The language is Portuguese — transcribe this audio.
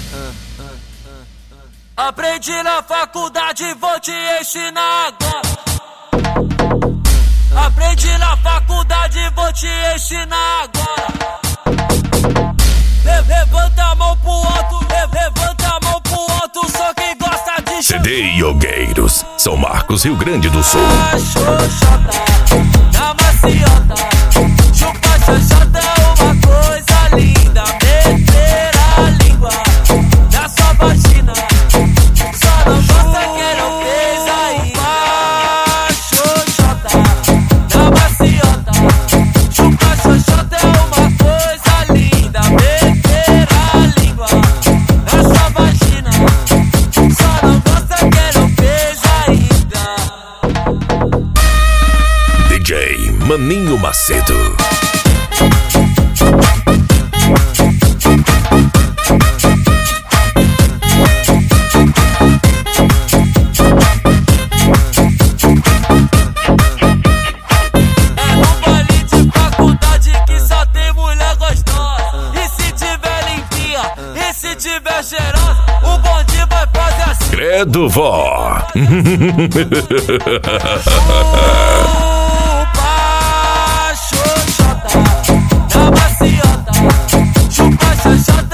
Aprendi na faculdade, vou te ensinar agora. Aprendi na faculdade, vou te ensinar agora. Levanta a mão pro alto, levanta a mão pro alto, só quem gosta de CD Iogueiros, São Marcos, Rio Grande do Sul. Xoxota, na maciota, chupa xoxota é uma coisa linda. Meter a língua na sua vagina, só não gosta quem não fez ainda. Xoxota, na maciota, chupa xoxota é uma coisa linda. Meter a língua na sua vagina, só não gosta quem não fez ainda. DJ Maninho Macedo. É no baile de faculdade que só tem mulher gostosa. E se tiver limpinha, e se tiver cheirosa, o bonde vai fazer assim. Credo, vó. Chupa xoxota, na maciota, chupa xoxota